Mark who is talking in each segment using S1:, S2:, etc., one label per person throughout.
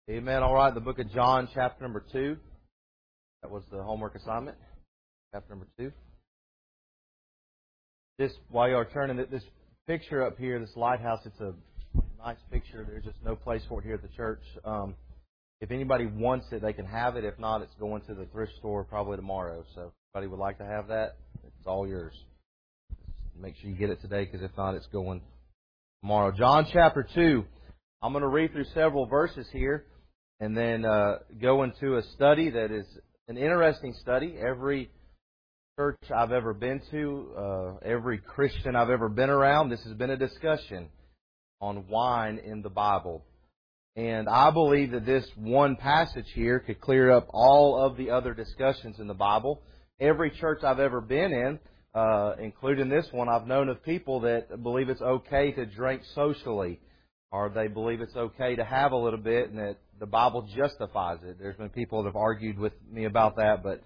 S1: Amen. All right, the book of John, chapter number 2. That was the homework assignment. Chapter number 2. Just while you are turning, this picture up here, this lighthouse, it's a nice picture. There's just no place for it here at the church. If anybody wants it, they can have it. If not, it's going to the thrift store probably tomorrow. So if anybody would like to have that, it's all yours. Make sure you get it today, because if not, it's going tomorrow. John chapter 2. I'm going to read through several verses here and then go into a study that is an interesting study. Every church I've ever been to, every Christian I've ever been around, this has been a discussion on wine in the Bible. And I believe that this one passage here could clear up all of the other discussions in the Bible. Every church I've ever been in, including this one, I've known of people that believe it's okay to drink socially, or they believe it's okay to have a little bit and that the Bible justifies it. There's been people that have argued with me about that, but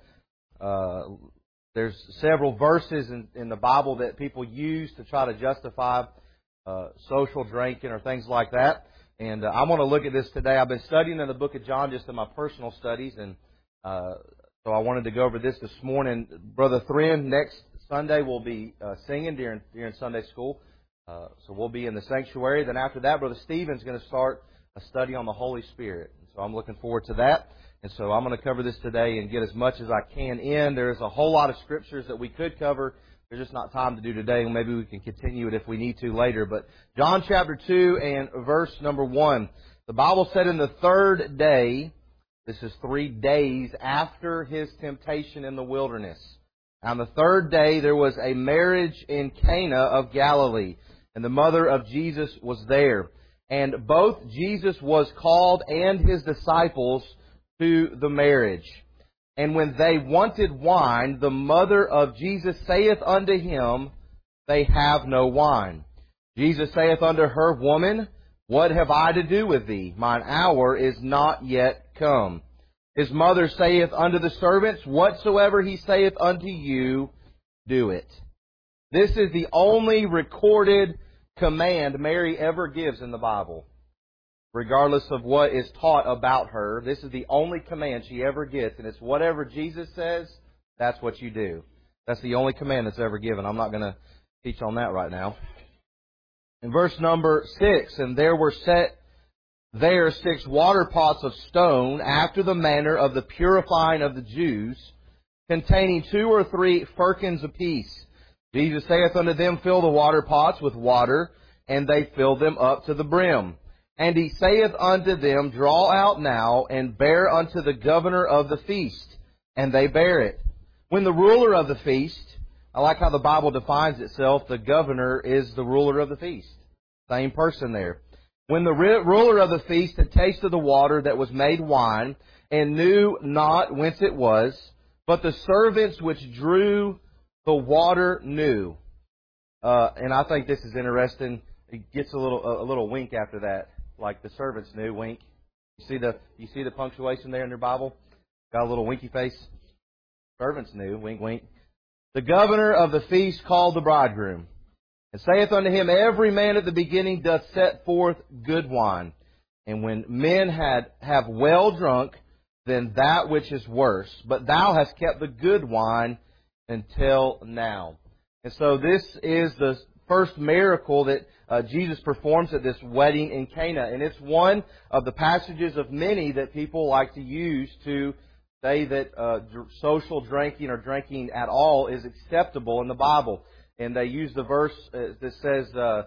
S1: there's several verses in the Bible that people use to try to justify social drinking or things like that. And I'm going to look at this today. I've been studying in the book of John just in my personal studies, and so I wanted to go over this morning. Brother Thren, next Sunday, will be singing during Sunday school. So we'll be in the sanctuary. Then after that, Brother Stephen's going to start a study on the Holy Spirit. And so I'm looking forward to that. And so I'm going to cover this today and get as much as I can in. There's a whole lot of scriptures that we could cover. There's just not time to do today. Maybe we can continue it if we need to later. But John chapter 2 and verse number 1. The Bible said in the third day, this is 3 days after His temptation in the wilderness. On the third day there was a marriage in Cana of Galilee, and the mother of Jesus was there. And both Jesus was called and His disciples to the marriage. And when they wanted wine, the mother of Jesus saith unto him, They have no wine. Jesus saith unto her, Woman, what have I to do with thee? Mine hour is not yet come. His mother saith unto the servants, Whatsoever He saith unto you, do it. This is the only recorded command Mary ever gives in the Bible. Regardless of what is taught about her, this is the only command she ever gets. And it's whatever Jesus says, that's what you do. That's the only command that's ever given. I'm not going to teach on that right now. In verse number 6, And there were set there 6 water pots of stone, after the manner of the purifying of the Jews, containing 2 or 3 firkins apiece. Jesus saith unto them, Fill the water pots with water, and they filled them up to the brim. And He saith unto them, Draw out now, and bear unto the governor of the feast. And they bear it. When the ruler of the feast, I like how the Bible defines itself, the governor is the ruler of the feast. Same person there. When the ruler of the feast had tasted the water that was made wine, and knew not whence it was, but the servants which drew the water knew. And I think this is interesting. It gets a little wink after that, like the servants knew. Wink. You see the punctuation there in your Bible? Got a little winky face. Servants knew. Wink, wink. The governor of the feast called the bridegroom, and saith unto him, Every man at the beginning doth set forth good wine, and when men have well drunk, then that which is worse. But thou hast kept the good wine until now. And so this is the first miracle that Jesus performs at this wedding in Cana. And it's one of the passages of many that people like to use to say that social drinking or drinking at all is acceptable in the Bible. And they use the verse that says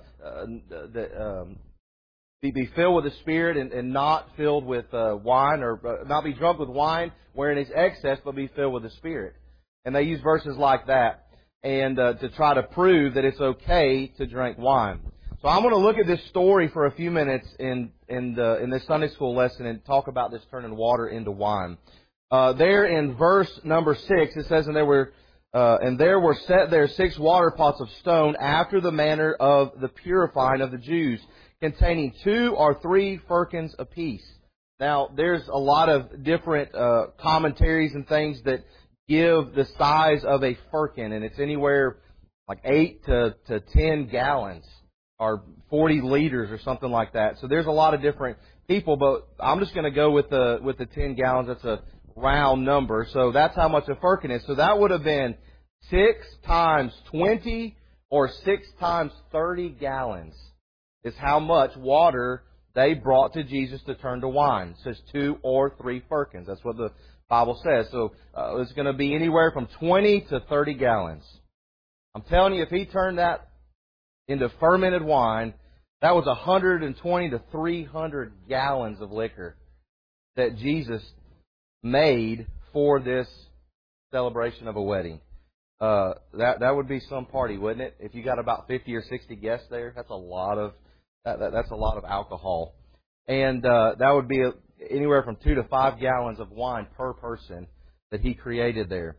S1: be filled with the Spirit and not filled with wine, or not be drunk with wine wherein is excess, but be filled with the Spirit. And they use verses like that and to try to prove that it's okay to drink wine. So I'm going to look at this story for a few minutes in this Sunday school lesson and talk about this turning water into wine. There in verse number 6, it says, And there were set there 6 water pots of stone, after the manner of the purifying of the Jews, containing 2 or 3 firkins apiece. Now, there's a lot of different commentaries and things that give the size of a firkin, and it's anywhere like 8 to 10 gallons or 40 liters or something like that. So there's a lot of different people, but I'm just going to go with the 10 gallons. That's a round number. So that's how much a firkin is. So that would have been 6 times 20 or 6 times 30 gallons is how much water they brought to Jesus to turn to wine. It says 2 or 3 firkins. That's what the Bible says. So it's going to be anywhere from 20 to 30 gallons. I'm telling you, if he turned that into fermented wine, that was 120 to 300 gallons of liquor that Jesus made for this celebration of a wedding. That would be some party, wouldn't it? If you got about 50 or 60 guests there, that's a lot of that's a lot of alcohol, and that would be anywhere from 2 to 5 gallons of wine per person that he created there.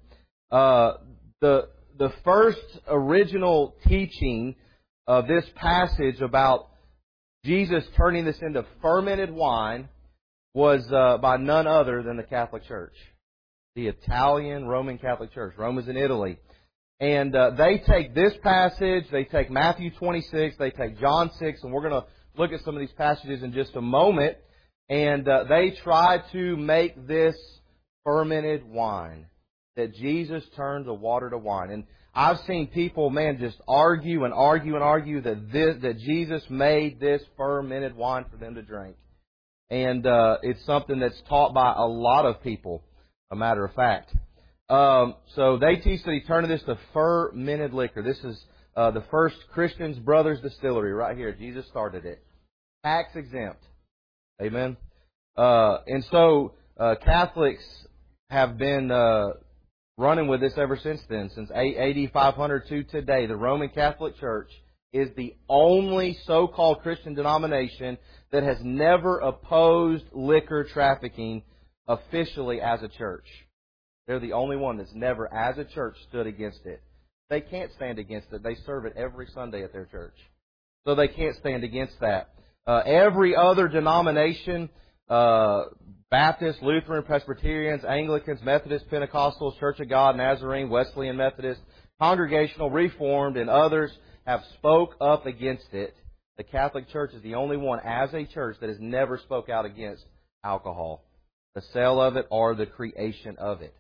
S1: The first original teaching of this passage about Jesus turning this into fermented wine was by none other than the Catholic Church, the Italian Roman Catholic Church. Rome is in Italy. And they take this passage, they take Matthew 26, they take John 6, and we're going to look at some of these passages in just a moment. And they try to make this fermented wine, that Jesus turned the water to wine. And I've seen people, just argue and argue and argue that Jesus made this fermented wine for them to drink. And it's something that's taught by a lot of people, a matter of fact. So they teach that he turned this to fermented liquor. This is the First Christians Brothers Distillery right here. Jesus started it. Tax exempt. Amen. And so Catholics have been running with this ever since then. Since AD 500 to today, the Roman Catholic Church is the only so-called Christian denomination that has never opposed liquor trafficking officially as a church. They're the only one that's never, as a church, stood against it. They can't stand against it. They serve it every Sunday at their church. So they can't stand against that. Every other denomination, Baptists, Lutheran, Presbyterians, Anglicans, Methodists, Pentecostals, Church of God, Nazarene, Wesleyan Methodist, Congregational, Reformed, and others have spoke up against it. The Catholic Church is the only one as a church that has never spoke out against alcohol, the sale of it or the creation of it.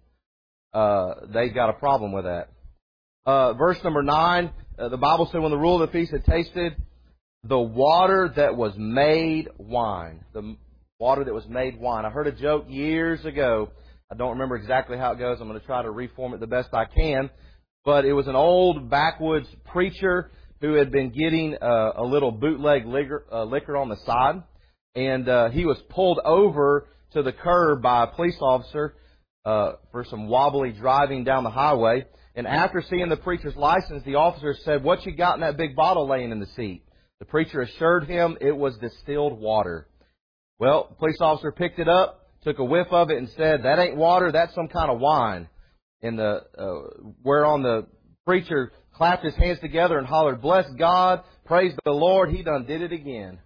S1: They've got a problem with that. Verse number 9, the Bible said when the ruler of the feast had tasted the water that was made wine. The water that was made wine. I heard a joke years ago. I don't remember exactly how it goes. I'm going to try to reform it the best I can. But it was an old backwoods preacher who had been getting a little bootleg liquor on the side. And he was pulled over to the curb by a police officer for some wobbly driving down the highway. And after seeing the preacher's license, the officer said, "What you got in that big bottle laying in the seat?" The preacher assured him it was distilled water. Well, the police officer picked it up, took a whiff of it, and said, "That ain't water, that's some kind of wine." And whereon the preacher clapped his hands together and hollered, "Bless God, praise the Lord, he done did it again."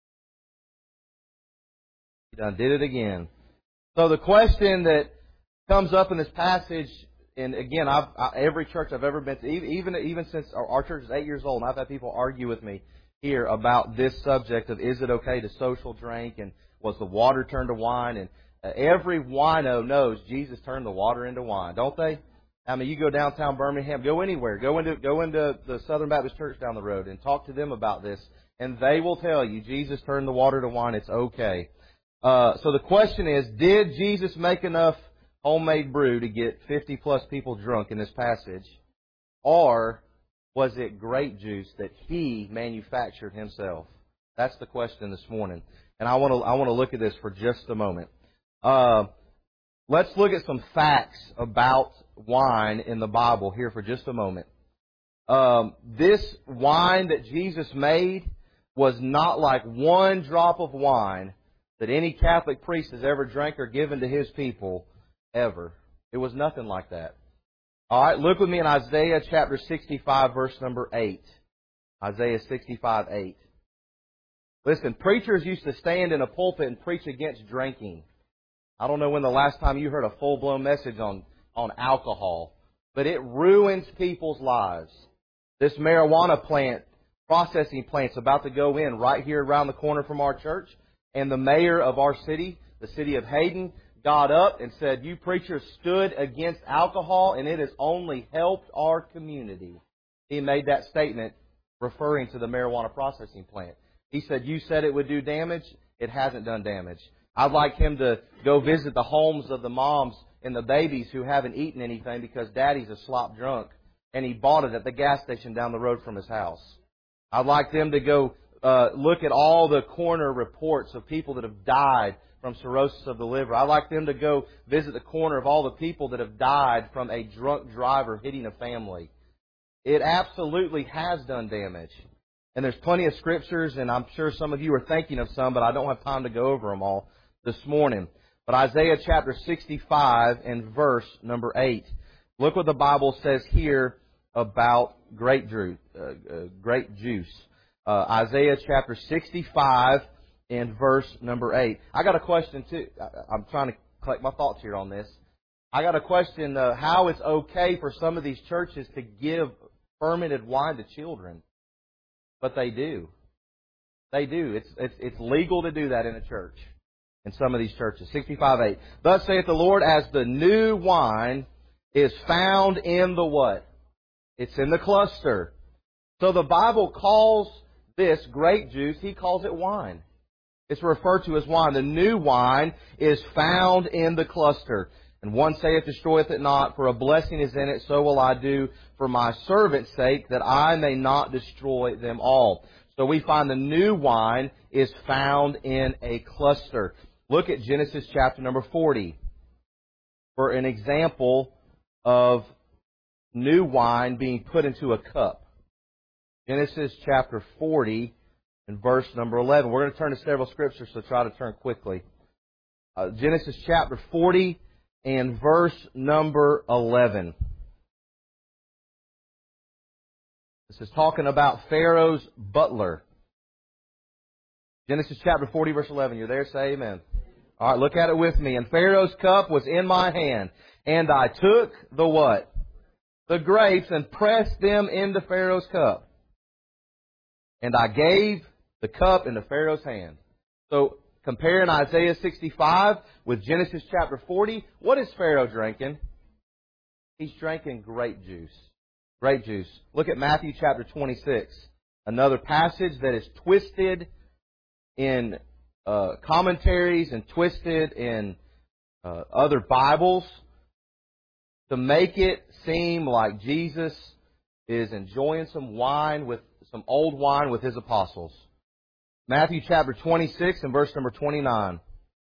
S1: He done did it again. So the question that comes up in this passage, and again, every church I've ever been to, even since our church is 8 years old, and I've had people argue with me here about this subject of is it okay to social drink and was the water turned to wine? And every wino knows Jesus turned the water into wine, don't they? I mean, you go downtown Birmingham, go anywhere, go into the Southern Baptist Church down the road and talk to them about this, and they will tell you Jesus turned the water to wine. It's okay. So the question is, did Jesus make enough homemade brew to get 50 plus people drunk in this passage, or was it grape juice that he manufactured himself? That's the question this morning, and I want to look at this for just a moment. Let's look at some facts about wine in the Bible here for just a moment. This wine that Jesus made was not like one drop of wine that any Catholic priest has ever drank or given to his people ever. It was nothing like that. All right, look with me in Isaiah chapter 65, verse number 8. Isaiah 65, 8. Listen, preachers used to stand in a pulpit and preach against drinking. I don't know when the last time you heard a full-blown message on alcohol, but it ruins people's lives. This marijuana plant processing plant's about to go in right here around the corner from our church. And the mayor of our city, the city of Hayden, got up and said, "You preachers stood against alcohol, and it has only helped our community." He made that statement referring to the marijuana processing plant. He said, "You said it would do damage. It hasn't done damage." I'd like him to go visit the homes of the moms and the babies who haven't eaten anything because daddy's a slop drunk and he bought it at the gas station down the road from his house. I'd like them to go look at all the coroner reports of people that have died from cirrhosis of the liver. I'd like them to go visit the corner of all the people that have died from a drunk driver hitting a family. It absolutely has done damage. And there's plenty of scriptures, and I'm sure some of you are thinking of some, but I don't have time to go over them all this morning. But Isaiah chapter 65 and verse number 8. Look what the Bible says here about grape juice. Isaiah chapter 65 and verse number 8. I got a question too. I'm trying to collect my thoughts here on this. I got a question how it's okay for some of these churches to give fermented wine to children. But they do. They do. It's legal to do that in a church. In some of these churches. 65:8. Thus saith the Lord, as the new wine is found in the what? It's in the cluster. So the Bible calls this grape juice, He calls it wine. It's referred to as wine. The new wine is found in the cluster. And one saith, destroyeth it not, for a blessing is in it, so will I do for my servant's sake, that I may not destroy them all. So we find the new wine is found in a cluster. Look at Genesis chapter number 40 for an example of new wine being put into a cup. Genesis chapter 40 and verse number 11. We're going to turn to several scriptures, so try to turn quickly. Genesis chapter 40 and verse number 11. This is talking about Pharaoh's butler. Genesis chapter 40, verse 11. You're there? Say amen. All right, look at it with me. And Pharaoh's cup was in my hand, and I took the what? The grapes, and pressed them into Pharaoh's cup. And I gave the cup into Pharaoh's hand. So, comparing Isaiah 65 with Genesis chapter 40, what is Pharaoh drinking? He's drinking grape juice. Grape juice. Look at Matthew chapter 26. Another passage that is twisted in commentaries and twisted in other Bibles to make it seem like Jesus is enjoying some old wine with His apostles. Matthew chapter 26 and verse number 29.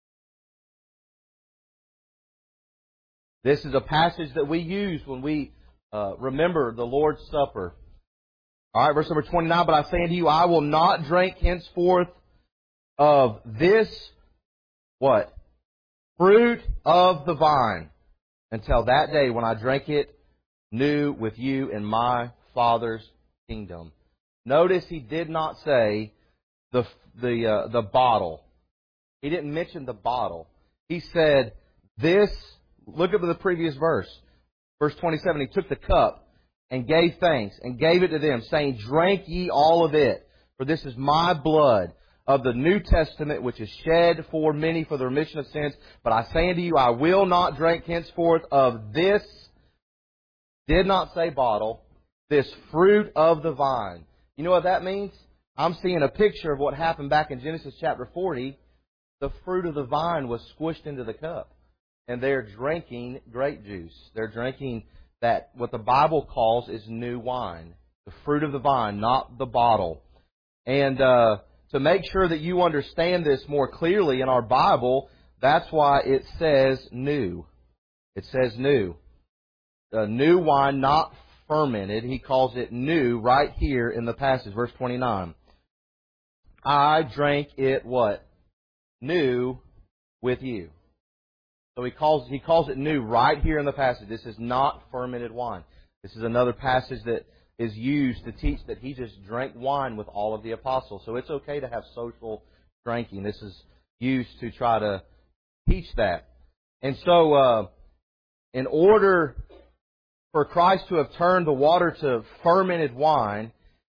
S1: This is a passage that we use when we remember the Lord's Supper. All right, verse number 29. But I say unto you, I will not drink henceforth of this, what? Fruit of the vine, until that day when I drink it new with you in my Father's kingdom. Notice He did not say the bottle. He didn't mention the bottle. He said this. Look at the previous verse. Verse 27, He took the cup and gave thanks and gave it to them, saying, drink ye all of it, for this is my blood of the New Testament, which is shed for many for the remission of sins. But I say unto you, I will not drink henceforth of this, did not say bottle, this fruit of the vine. You know what that means? I'm seeing a picture of what happened back in Genesis chapter 40. The fruit of the vine was squished into the cup. And they're drinking grape juice. They're drinking that, what the Bible calls is new wine. The fruit of the vine, not the bottle. And to make sure that you understand this more clearly in our Bible, that's why it says new. It says new. New wine, not fermented. He calls it new right here in the passage, verse 29. I drank it what? New with you. So he calls it new right here in the passage. This is not fermented wine. This is another passage that is used to teach that He just drank wine with all of the apostles. So it's okay to have social drinking. This is used to try to teach that. And so in order for Christ to have turned the water to fermented wine,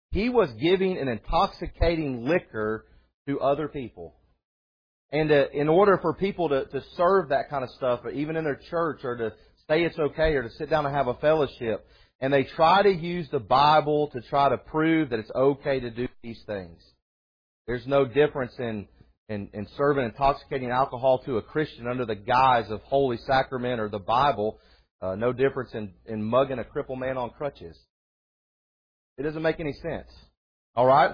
S1: He was giving an intoxicating liquor to other people. And in order for people to serve that kind of stuff, or even in their church, or to say it's okay, or to sit down and have a fellowship, and they try to use the Bible to try to prove that it's okay to do these things. There's no difference in serving intoxicating alcohol to a Christian under the guise of Holy Sacrament or the Bible. No difference in mugging a crippled man on crutches. It doesn't make any sense. All right?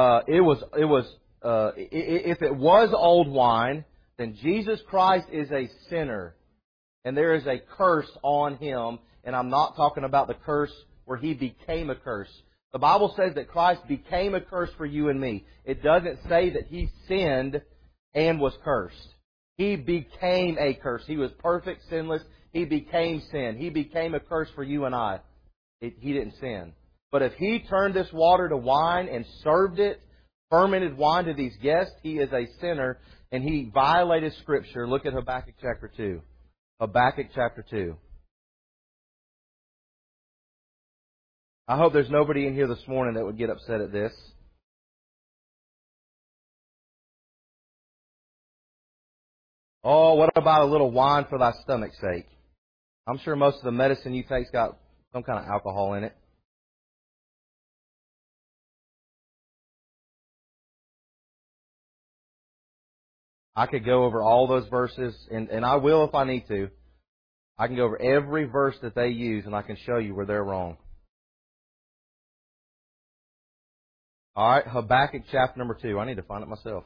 S1: If it was old wine, then Jesus Christ is a sinner. And there is a curse on Him. And I'm not talking about the curse where He became a curse. The Bible says that Christ became a curse for you and me. It doesn't say that He sinned and was cursed. He became a curse. He was perfect, sinless. He became sin. He became a curse for you and I. He didn't sin. But if He turned this water to wine and served it, fermented wine to these guests, He is a sinner and He violated Scripture. Look at Habakkuk chapter 2. Habakkuk chapter 2. I hope there's nobody in here this morning that would get upset at this. Oh, what about a little wine for thy stomach's sake? I'm sure most of the medicine you take's got some kind of alcohol in it. I could go over all those verses, and I will if I need to. I can go over every verse that they use, and I can show you where they're wrong. All right, Habakkuk chapter number 2. I need to find it myself.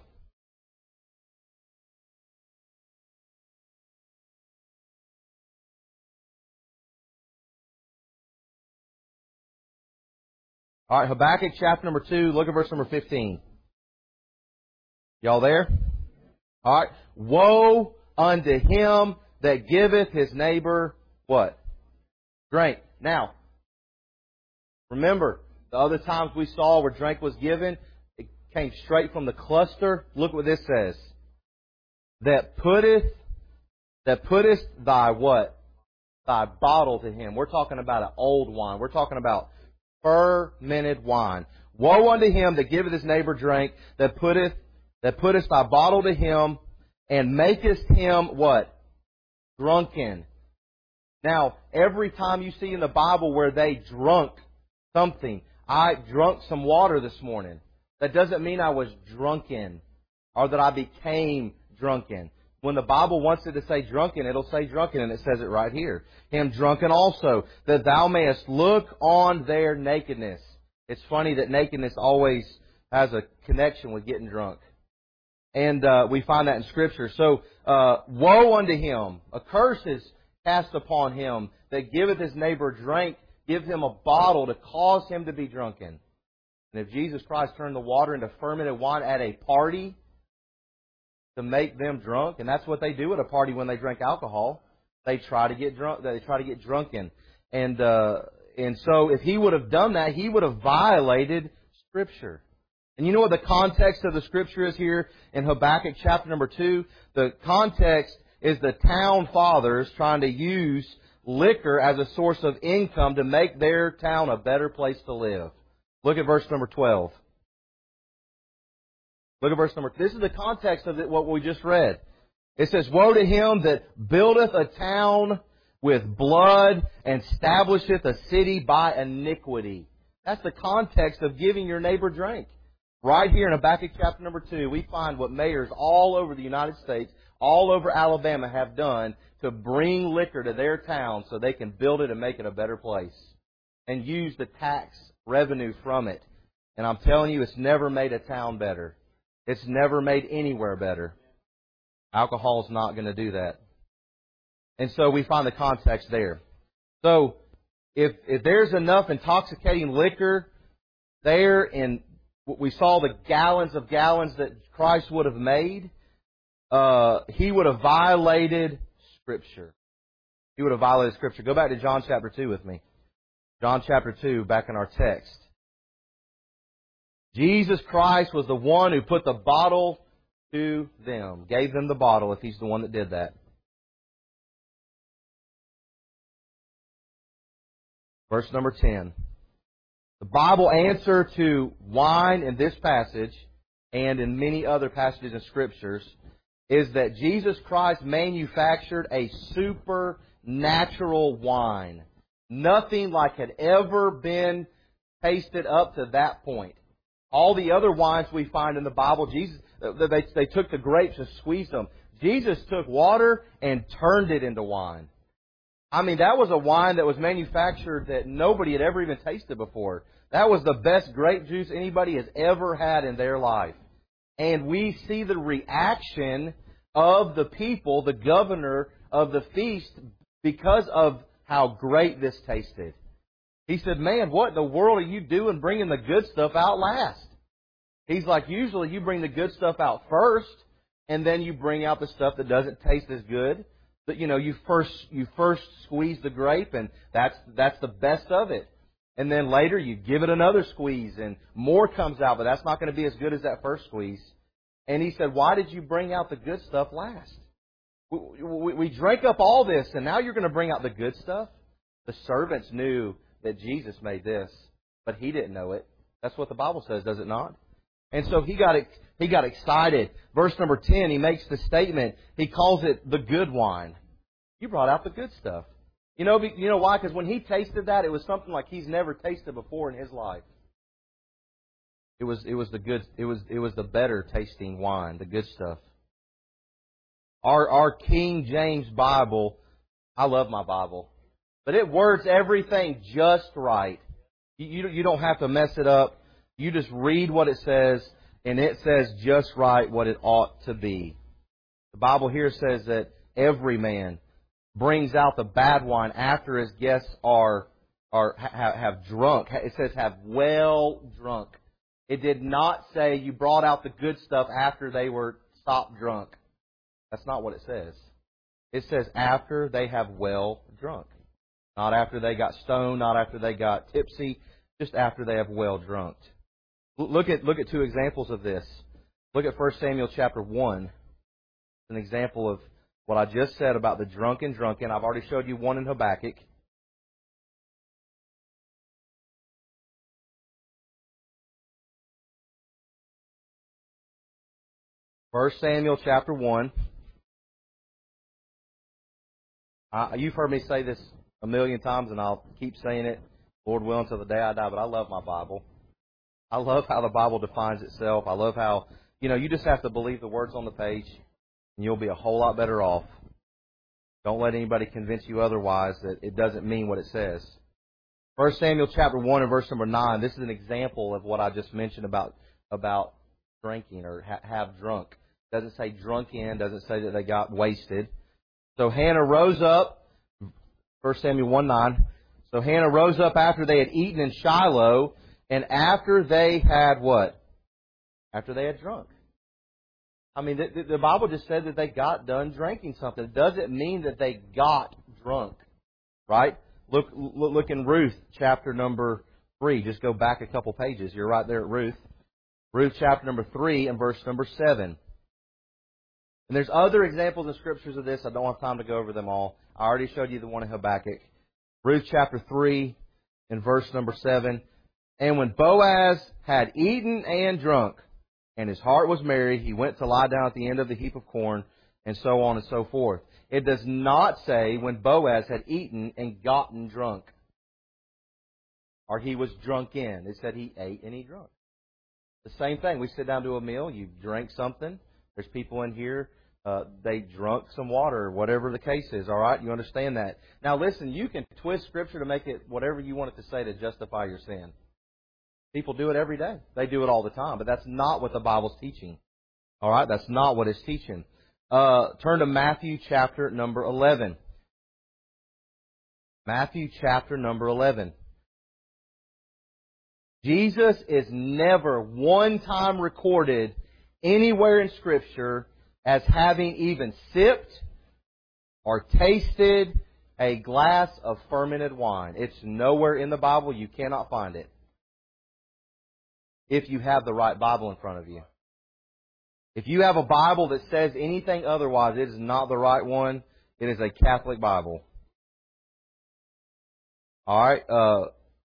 S1: All right, Habakkuk chapter number 2. Look at verse number 15. Y'all there? All right. Woe unto him that giveth his neighbor what? Drink. Now, remember, the other times we saw where drink was given, it came straight from the cluster. Look what this says. That puttest thy what? Thy bottle to him. We're talking about an old wine. We're talking about fermented wine. Woe unto him that giveth his neighbor drink, that puttest thy bottle to him, and makest him what? Drunken. Now, every time you see in the Bible where they drunk something, I drunk some water this morning. That doesn't mean I was drunken or that I became drunken. When the Bible wants it to say drunken, it'll say drunken, and it says it right here. Him drunken also, that thou mayest look on their nakedness. It's funny that nakedness always has a connection with getting drunk. And we find that in Scripture. So, woe unto him. A curse is cast upon him that giveth his neighbor drink, give him a bottle to cause him to be drunken. And if Jesus Christ turned the water into fermented wine at a party to make them drunk, and that's what they do at a party when they drink alcohol, they try to get drunk. They try to get drunken. And so if he would have done that, he would have violated Scripture. And you know what the context of the Scripture is here in Habakkuk chapter number 2? The context is the town fathers trying to use liquor as a source of income to make their town a better place to live. Look at verse number 12. Look at verse number... This is the context of what we just read. It says, woe to him that buildeth a town with blood and establisheth a city by iniquity. That's the context of giving your neighbor drink. Right here in Habakkuk chapter number 2, we find what mayors all over the United States, all over Alabama have done to bring liquor to their town so they can build it and make it a better place. And use the tax revenue from it. And I'm telling you, it's never made a town better. It's never made anywhere better. Alcohol's not going to do that. And so we find the context there. So if there's enough intoxicating liquor there in... We saw the gallons of gallons that Christ would have made. He would have violated Scripture. He would have violated Scripture. Go back to John chapter 2 with me. John chapter 2, back in our text. Jesus Christ was the one who put the bottle to them. Gave them the bottle if He's the one that did that. Verse number 10. The Bible answer to wine in this passage and in many other passages in Scriptures is that Jesus Christ manufactured a supernatural wine. Nothing like had ever been tasted up to that point. All the other wines we find in the Bible, they took the grapes and squeezed them. Jesus took water and turned it into wine. I mean, that was a wine that was manufactured that nobody had ever even tasted before. That was the best grape juice anybody has ever had in their life. And we see the reaction of the people, the governor of the feast, because of how great this tasted. He said, man, what in the world are you doing bringing the good stuff out last? He's like, usually you bring the good stuff out first, and then you bring out the stuff that doesn't taste as good. But you first squeeze the grape, and that's the best of it. And then later you give it another squeeze, and more comes out, but that's not going to be as good as that first squeeze. And he said, why did you bring out the good stuff last? We drank up all this, and now you're going to bring out the good stuff? The servants knew that Jesus made this, but he didn't know it. That's what the Bible says, does it not? And so he got excited. Verse number 10, he makes the statement. He calls it the good wine. You brought out the good stuff. You know why? Because when he tasted that, it was something like he's never tasted before in his life. It was the better tasting wine, the good stuff. Our King James Bible, I love my Bible, but it words everything just right. You don't have to mess it up. You just read what it says, and it says just right what it ought to be. The Bible here says that every man brings out the bad wine after his guests have drunk. It says have well drunk. It did not say you brought out the good stuff after they were stopped drunk. That's not what it says. It says after they have well drunk. Not after they got stoned, not after they got tipsy, just after they have well drunk. Look at two examples of this. Look at 1 Samuel chapter 1. It's an example of what I just said about the drunken. I've already showed you one in Habakkuk. 1 Samuel chapter 1. You've heard me say this a million times, and I'll keep saying it, Lord willing, till the day I die, but I love my Bible. I love how the Bible defines itself. I love how, you just have to believe the words on the page, and you'll be a whole lot better off. Don't let anybody convince you otherwise that it doesn't mean what it says. 1 Samuel chapter 1 and verse number 9, this is an example of what I just mentioned about drinking or have drunk. It doesn't say drunk in, doesn't say that they got wasted. So Hannah rose up, 1 Samuel 1:9. So Hannah rose up after they had eaten in Shiloh, and after they had what? After they had drunk. I mean, the Bible just said that they got done drinking something. It doesn't mean that they got drunk, right? Look in Ruth chapter number 3. Just go back a couple pages. You're right there at Ruth. Ruth chapter number 3 and verse number 7. And there's other examples in Scriptures of this. I don't have time to go over them all. I already showed you the one in Habakkuk. Ruth chapter 3 and verse number 7. And when Boaz had eaten and drunk, and his heart was merry, he went to lie down at the end of the heap of corn, and so on and so forth. It does not say when Boaz had eaten and gotten drunk, or he was drunk in. It said he ate and he drank. The same thing. We sit down to a meal, you drink something. There's people in here, they drunk some water, or whatever the case is, all right? You understand that. Now listen, you can twist Scripture to make it whatever you want it to say to justify your sin. People do it every day. They do it all the time. But that's not what the Bible's teaching. All right? That's not what it's teaching. Turn to Matthew chapter number 11. Matthew chapter number 11. Jesus is never one time recorded anywhere in Scripture as having even sipped or tasted a glass of fermented wine. It's nowhere in the Bible. You cannot find it. If you have the right Bible in front of you. If you have a Bible that says anything otherwise, it is not the right one. It is a Catholic Bible. All right.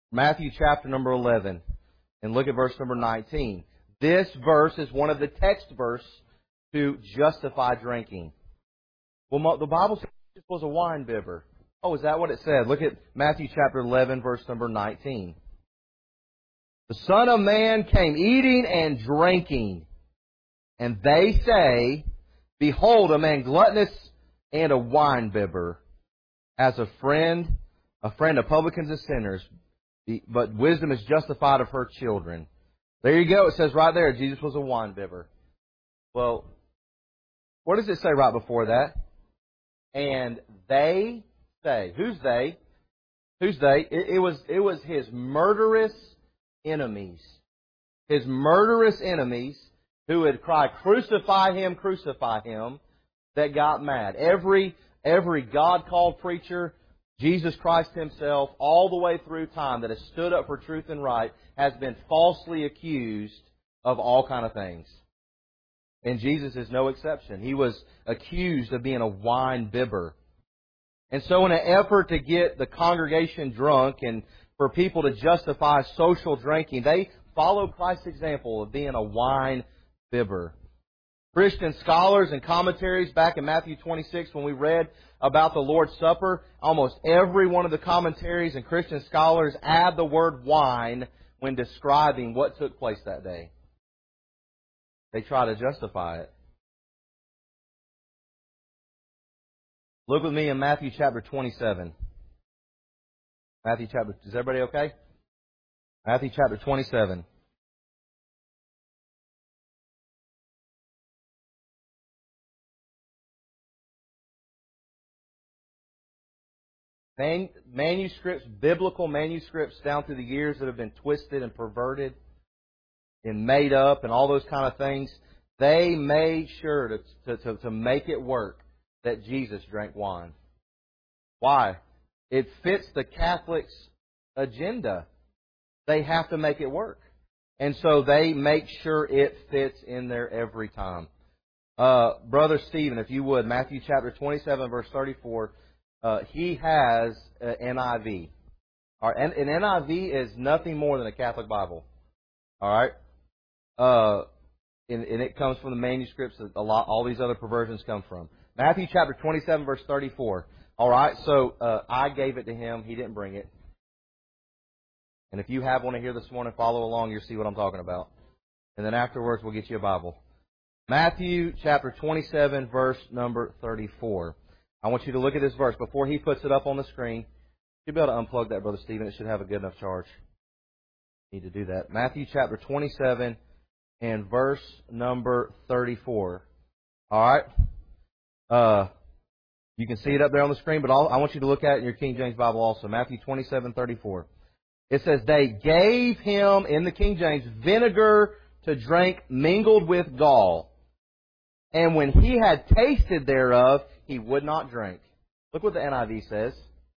S1: Matthew chapter number 11, and look at verse number 19. This verse is one of the text verse to justify drinking. Well, the Bible says this was a wine bibber. Oh, is that what it said? Look at Matthew chapter 11, verse number 19. The Son of Man came eating and drinking, and they say, Behold, a man gluttonous and a wine bibber, as a friend of publicans and sinners, but wisdom is justified of her children. There you go. It says right there, Jesus was a wine bibber. Well, what does it say right before that? And they say, who's they? Who's they? It was his murderous enemies. His murderous enemies who would cry, crucify him, that got mad. Every God-called preacher, Jesus Christ Himself, all the way through time that has stood up for truth and right, has been falsely accused of all kind of things. And Jesus is no exception. He was accused of being a wine bibber. And so in an effort to get the congregation drunk and for people to justify social drinking, they followed Christ's example of being a wine bibber. Christian scholars and commentaries back in Matthew 26, when we read about the Lord's Supper, almost every one of the commentaries and Christian scholars add the word wine when describing what took place that day. They try to justify it. Look with me in Matthew chapter 27. Is everybody okay? Matthew chapter 27. Manuscripts, biblical manuscripts down through the years that have been twisted and perverted and made up and all those kind of things, they made sure to make it work that Jesus drank wine. Why? It fits the Catholics' agenda. They have to make it work. And so they make sure it fits in there every time. Brother Stephen, if you would, Matthew chapter 27, verse 34, he has an NIV. All right, an NIV is nothing more than a Catholic Bible. All right? And it comes from the manuscripts that all these other perversions come from. Matthew chapter 27, verse 34. All right, so I gave it to him. He didn't bring it. And if you have one here this morning, follow along. You'll see what I'm talking about. And then afterwards, we'll get you a Bible. Matthew chapter 27, verse number 34. I want you to look at this verse. Before he puts it up on the screen, you'll be able to unplug that, Brother Stephen. It should have a good enough charge. Need to do that. Matthew chapter 27 and verse number 34. All right? You can see it up there on the screen, but I want you to look at it in your King James Bible also. Matthew 27:34. It says, They gave him, in the King James, vinegar to drink mingled with gall. And when he had tasted thereof, he would not drink. Look what the NIV says.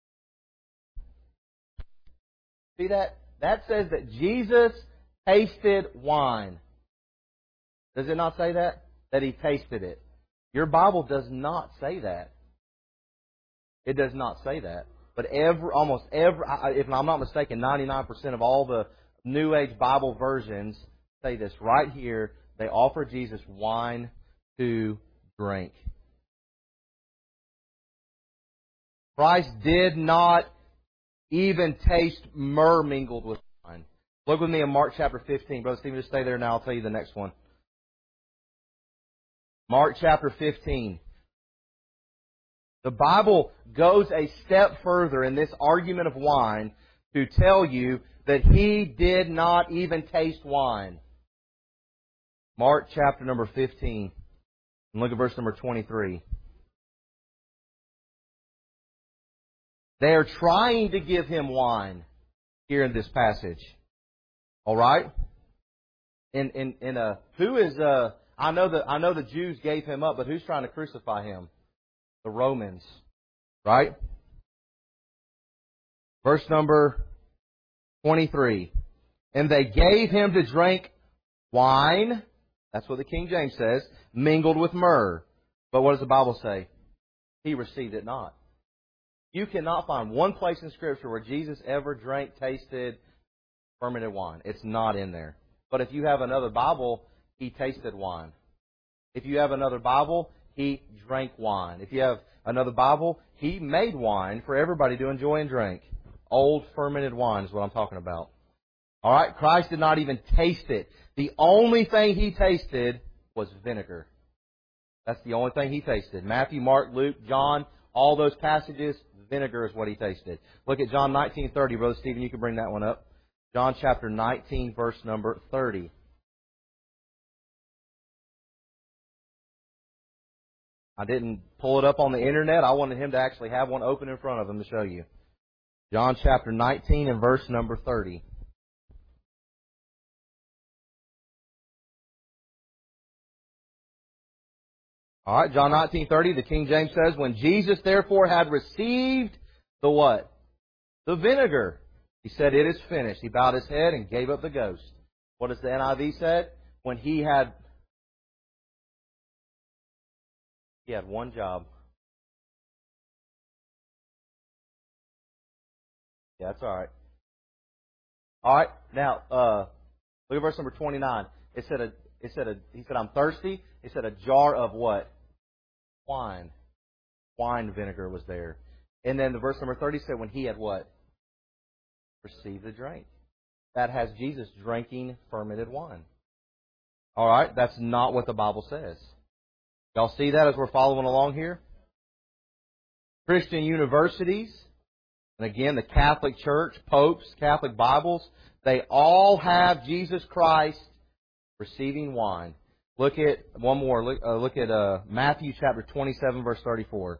S1: See that? That says that Jesus tasted wine. Does it not say that? That he tasted it. Your Bible does not say that. It does not say that. But almost every, if I'm not mistaken, 99% of all the New Age Bible versions say this right here. They offer Jesus wine to drink. Christ did not even taste myrrh mingled with wine. Look with me in Mark chapter 15. Brother Stephen, just stay there now. I'll tell you the next one. Mark chapter 15. The Bible goes a step further in this argument of wine to tell you that he did not even taste wine. Mark chapter number 15. And look at verse number 23. They are trying to give him wine here in this passage. All right? Who is I know the Jews gave him up, but who's trying to crucify him? The Romans. Right? Verse number 23. And they gave him to drink wine. That's what the King James says. Mingled with myrrh. But what does the Bible say? He received it not. You cannot find one place in Scripture where Jesus ever drank, tasted fermented wine. It's not in there. But if you have another Bible, He tasted wine. If you have another Bible, He drank wine. If you have another Bible, He made wine for everybody to enjoy and drink. Old fermented wine is what I'm talking about. All right? Christ did not even taste it. The only thing He tasted was vinegar. That's the only thing He tasted. Matthew, Mark, Luke, John, all those passages, vinegar is what He tasted. Look at John 19:30. Brother Stephen, you can bring that one up. John chapter 19, verse number 30. I didn't pull it up on the internet. I wanted him to actually have one open in front of him to show you. John chapter 19 and verse number 30. All right, John 19:30, the King James says, when Jesus therefore had received the what? The vinegar. He said, it is finished. He bowed His head and gave up the ghost. What does the NIV say? When He had one job. Yeah, that's all right. All right, now look at verse number 29. He said, I'm thirsty. He said, a jar of what? Wine. Wine vinegar was there. And then the verse number 30 said, when He had what? Received the drink. That has Jesus drinking fermented wine. All right, that's not what the Bible says. Y'all see that as we're following along here? Christian universities, and again, the Catholic Church, popes, Catholic Bibles, they all have Jesus Christ receiving wine. Look at one more. Look at Matthew chapter 27, verse 34.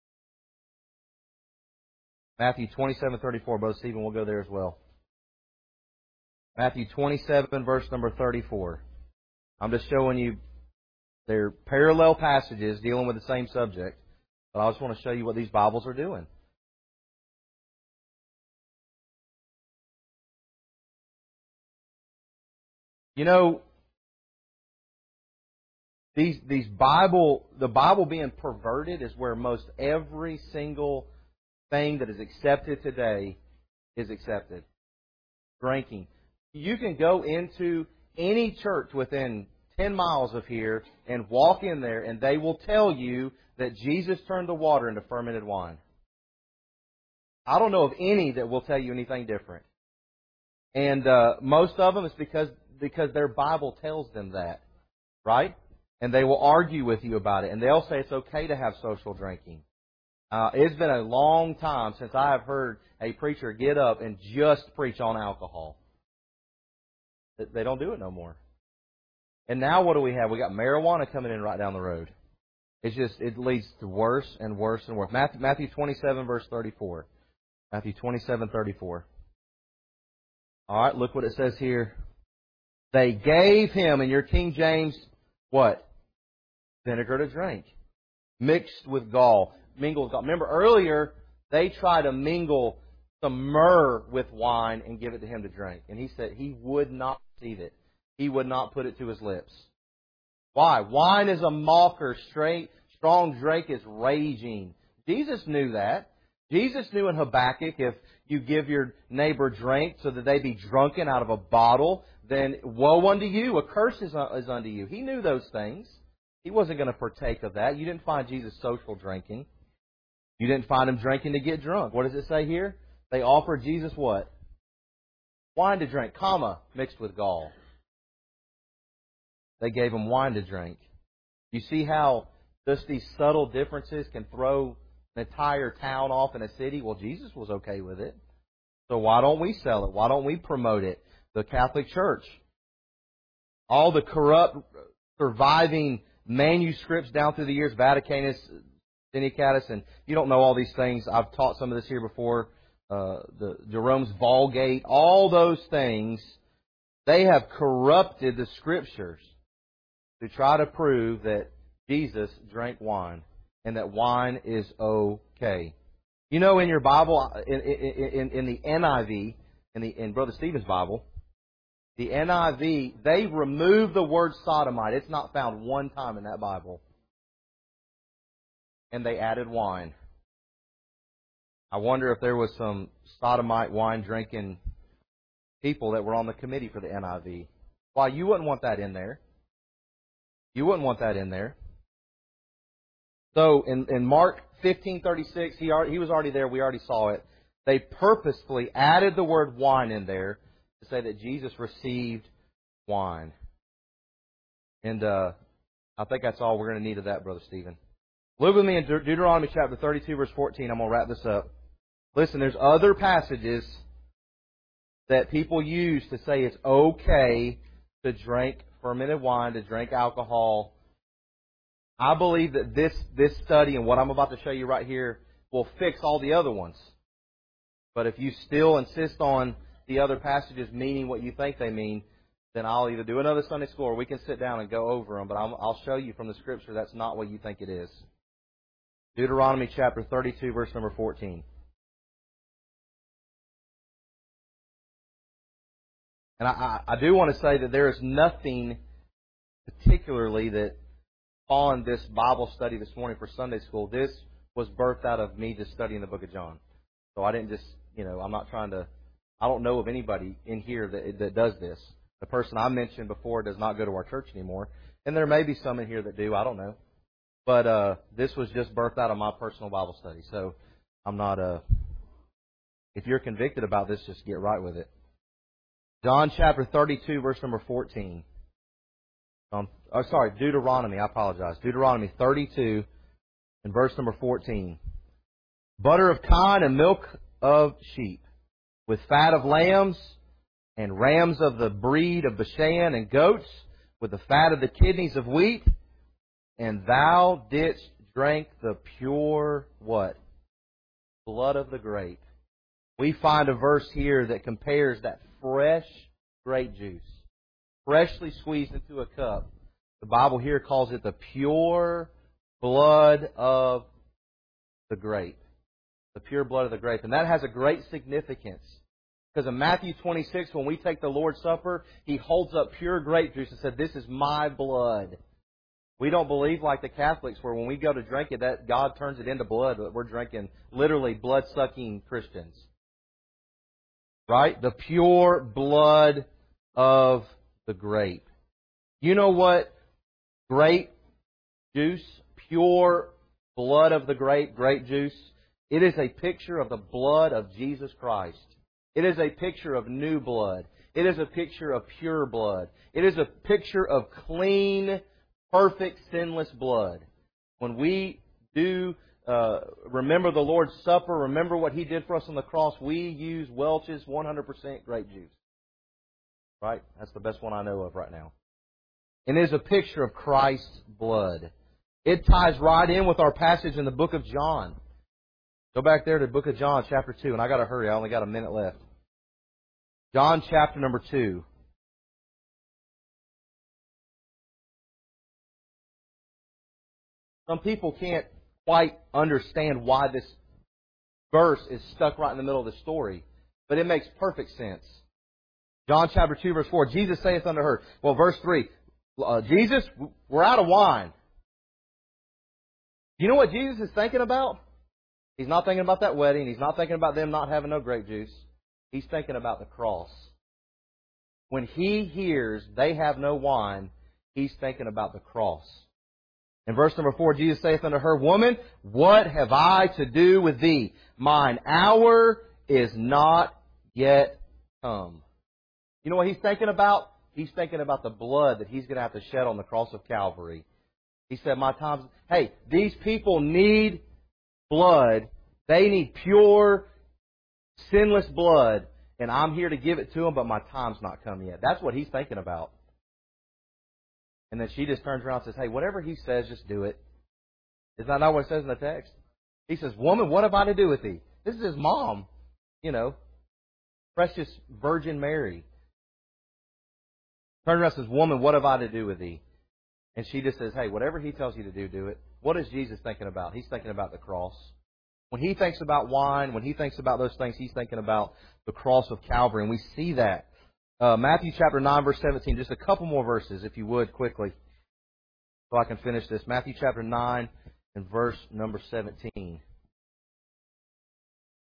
S1: Matthew 27:34. Brother Stephen, we'll go there as well. Matthew 27, verse number 34. I'm just showing you they're parallel passages dealing with the same subject, but I just want to show you what these Bibles are doing. You know, the Bible being perverted is where most every single thing that is accepted today is accepted. Drinking. You can go into any church within 10 miles of here and walk in there and they will tell you that Jesus turned the water into fermented wine. I don't know of any that will tell you anything different. And most of them is because their Bible tells them that. Right? And they will argue with you about it. And they'll say it's okay to have social drinking. It's been a long time since I have heard a preacher get up and just preach on alcohol. They don't do it no more. And now what do we have? We got marijuana coming in right down the road. It leads to worse and worse and worse. Matthew 27, verse 34. Matthew 27:34. All right, look what it says here. They gave him, in your King James, what? Vinegar to drink. Mixed with gall. Mingled with gall. Remember earlier, they tried to mingle some myrrh with wine and give it to him to drink. And he said he would not receive it. He would not put it to his lips. Why? Wine is a mocker. Strong drink is raging. Jesus knew that. Jesus knew in Habakkuk if you give your neighbor drink so that they be drunken out of a bottle, then woe unto you. A curse is unto you. He knew those things. He wasn't going to partake of that. You didn't find Jesus social drinking. You didn't find Him drinking to get drunk. What does it say here? They offered Jesus what? Wine to drink, mixed with gall. They gave Him wine to drink. You see how just these subtle differences can throw an entire town off in a city? Well, Jesus was okay with it. So why don't we sell it? Why don't we promote it? The Catholic Church. All the corrupt, surviving manuscripts down through the years, Vaticanus, Sinaiticus, and you don't know all these things. I've taught some of this here before. The Jerome's Vulgate, all those things, they have corrupted the Scriptures to try to prove that Jesus drank wine and that wine is okay. You know, in your Bible, in the NIV, in Brother Stephen's Bible, the NIV, they removed the word sodomite. It's not found one time in that Bible. And they added wine. I wonder if there was some sodomite wine drinking people that were on the committee for the NIV. Why, you wouldn't want that in there. You wouldn't want that in there. So in Mark 15:36, he was already there. We already saw it. They purposefully added the word wine in there to say that Jesus received wine. And I think that's all we're going to need of that, Brother Stephen. Look with me in Deuteronomy chapter 32, verse 14. I'm going to wrap this up. Listen, there's other passages that people use to say it's okay to drink fermented wine, to drink alcohol. I believe that this study and what I'm about to show you right here will fix all the other ones. But if you still insist on the other passages meaning what you think they mean, then I'll either do another Sunday school or we can sit down and go over them. But I'll show you from the Scripture that's not what you think it is. Deuteronomy chapter 32, verse number 14. And I do want to say that there is nothing particularly that on this Bible study this morning for Sunday school. This was birthed out of me just studying the book of John. So I didn't just, I'm not trying to, I don't know of anybody in here that does this. The person I mentioned before does not go to our church anymore. And there may be some in here that do, I don't know. But this was just birthed out of my personal Bible study. So I'm not, if you're convicted about this, just get right with it. John chapter 32, verse number 14. Deuteronomy, I apologize. Deuteronomy 32 and verse number 14. Butter of kine and milk of sheep, with fat of lambs and rams of the breed of Bashan and goats, with the fat of the kidneys of wheat, and thou didst drink the pure what? Blood of the grape. We find a verse here that compares that fresh grape juice, freshly squeezed into a cup. The Bible here calls it the pure blood of the grape. The pure blood of the grape. And that has a great significance. Because in Matthew 26, when we take the Lord's Supper, He holds up pure grape juice and said, "This is my blood." We don't believe like the Catholics where when we go to drink it, that God turns it into blood, that we're drinking literally blood-sucking Christians. Right? The pure blood of the grape. You know what grape juice, pure blood of the grape juice, it is a picture of the blood of Jesus Christ. It is a picture of new blood. It is a picture of pure blood. It is a picture of clean, perfect, sinless blood. When we do remember the Lord's Supper, remember what He did for us on the cross, we use Welch's 100% grape juice. Right? That's the best one I know of right now. And it is a picture of Christ's blood. It ties right in with our passage in the book of John. Go back there to the book of John, chapter 2, and I got to hurry. I only got a minute left. John chapter number 2. Some people can't quite understand why this verse is stuck right in the middle of the story, but it makes perfect sense. John chapter 2, verse 4, Jesus saith unto her, verse 3, Jesus, we're out of wine. You know what Jesus is thinking about? He's not thinking about that wedding. He's not thinking about them not having no grape juice. He's thinking about the cross. When He hears they have no wine, He's thinking about the cross. In verse number 4, Jesus saith unto her, Woman, what have I to do with thee? Mine hour is not yet come. You know what He's thinking about? He's thinking about the blood that He's going to have to shed on the cross of Calvary. He said, hey, these people need blood. They need pure, sinless blood. And I'm here to give it to them, but my time's not come yet. That's what He's thinking about. And then she just turns around and says, hey, whatever He says, just do it. Is that not what it says in the text? He says, Woman, what have I to do with thee? This is His mom, precious Virgin Mary. Turns around and says, Woman, what have I to do with thee? And she just says, hey, whatever He tells you to do, do it. What is Jesus thinking about? He's thinking about the cross. When He thinks about wine, when He thinks about those things, He's thinking about the cross of Calvary. And we see that. Matthew chapter 9, verse 17. Just a couple more verses, if you would, quickly, so I can finish this. Matthew chapter 9 and verse number 17.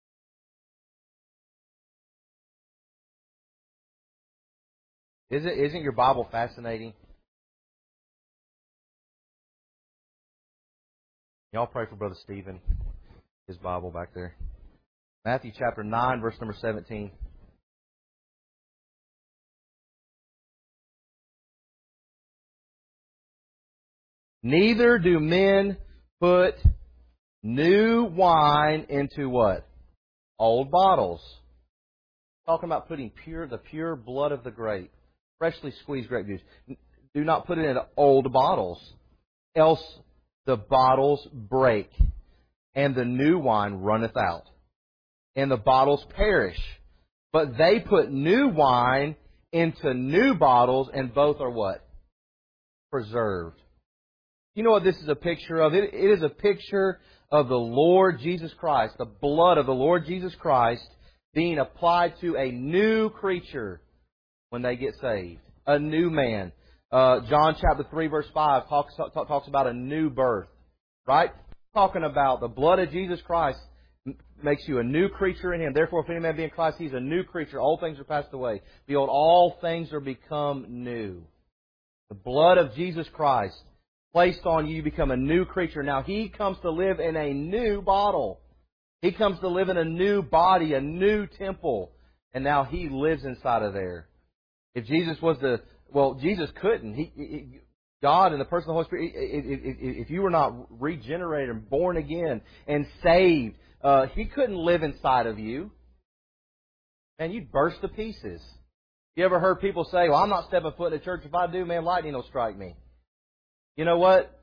S1: Isn't your Bible fascinating? Y'all pray for Brother Stephen, his Bible back there. Matthew chapter 9, verse number 17. Neither do men put new wine into what? Old bottles. Talking about putting the pure blood of the grape, freshly squeezed grape juice. Do not put it into old bottles, else the bottles break, and the new wine runneth out, and the bottles perish. But they put new wine into new bottles, and both are what? Preserved. You know what this is a picture of? It is a picture of the Lord Jesus Christ, the blood of the Lord Jesus Christ being applied to a new creature when they get saved. A new man. John chapter 3 verse 5 talks about a new birth. Right? Talking about the blood of Jesus Christ makes you a new creature in Him. Therefore, if any man be in Christ, he's a new creature. Old things are passed away. Behold, all things are become new. The blood of Jesus Christ placed on you, become a new creature. Now He comes to live in a new bottle. He comes to live in a new body, a new temple. And now He lives inside of there. If Jesus was Jesus couldn't. God in the person of the Holy Spirit, if you were not regenerated and born again and saved, He couldn't live inside of you. And you'd burst to pieces. You ever heard people say, well, I'm not stepping foot in the church. If I do, man, lightning will strike me. You know what?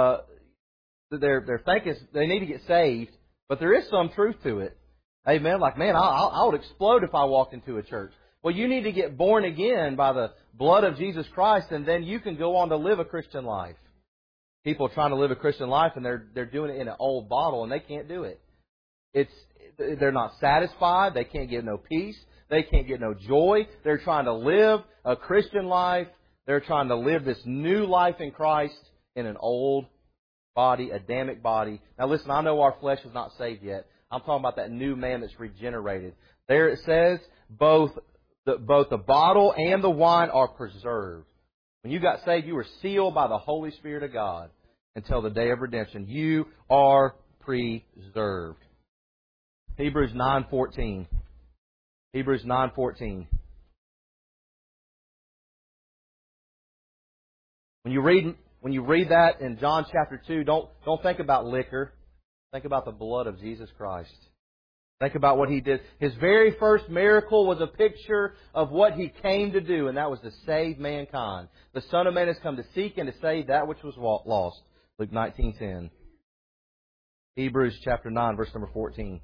S1: They're thinking they need to get saved, but there is some truth to it. Amen. Like, man, I would explode if I walked into a church. Well, you need to get born again by the blood of Jesus Christ, and then you can go on to live a Christian life. People are trying to live a Christian life, and they're doing it in an old bottle, and they can't do it. They're not satisfied. They can't get no peace. They can't get no joy. They're trying to live a Christian life. They're trying to live this new life in Christ in an old body, Adamic body. Now listen, I know our flesh is not saved yet. I'm talking about that new man that's regenerated. There it says, both the bottle and the wine are preserved. When you got saved, you were sealed by the Holy Spirit of God until the day of redemption. You are preserved. Hebrews 9:14. Hebrews 9:14. When you read that in John chapter 2, don't think about liquor. Think about the blood of Jesus Christ. Think about what He did. His very first miracle was a picture of what He came to do, and that was to save mankind. The Son of Man has come to seek and to save that which was lost. Luke 19:10. Hebrews chapter 9, verse number 14.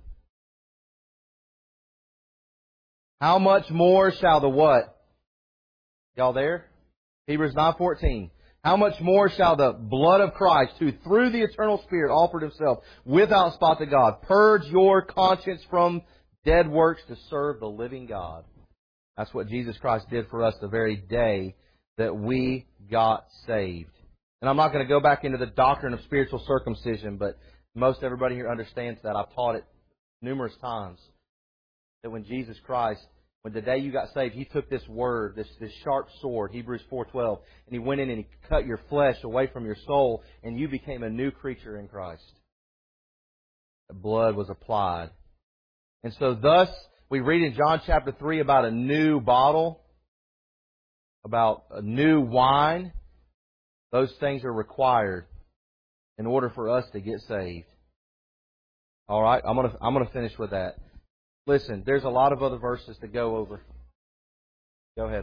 S1: How much more shall the what? Y'all there? Hebrews 9:14. How much more shall the blood of Christ, who through the eternal Spirit offered Himself without spot to God, purge your conscience from dead works to serve the living God? That's what Jesus Christ did for us the very day that we got saved. And I'm not going to go back into the doctrine of spiritual circumcision, but most everybody here understands that. I've taught it numerous times. That when Jesus Christ, when the day you got saved, He took this word, this sharp sword, Hebrews 4:12, and He went in and He cut your flesh away from your soul, and you became a new creature in Christ. The blood was applied. And so thus, we read in John chapter 3 about a new bottle, about a new wine. Those things are required in order for us to get saved. All right, I'm gonna finish with that. Listen, there's a lot of other verses to go over. Go ahead.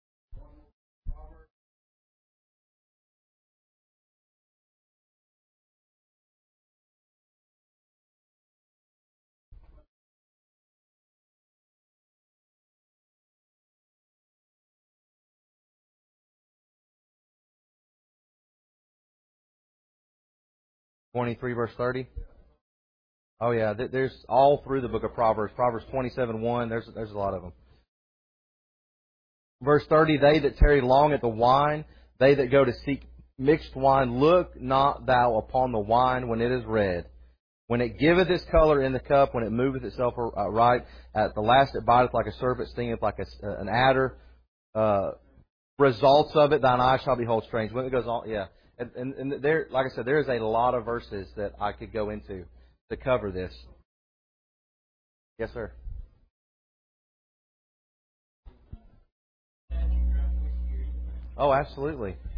S1: '23 verse 30. Oh yeah, there's all through the book of Proverbs. Proverbs 27:1. There's a lot of them. Verse 30, they that tarry long at the wine, they that go to seek mixed wine, look not thou upon the wine when it is red. When it giveth its color in the cup, when it moveth itself right, at the last it biteth like a serpent, stingeth like an adder. results of it, thine eye shall behold strange. When it goes on, yeah. And there, like I said, there is a lot of verses that I could go into to cover this. Yes, sir. Oh, absolutely.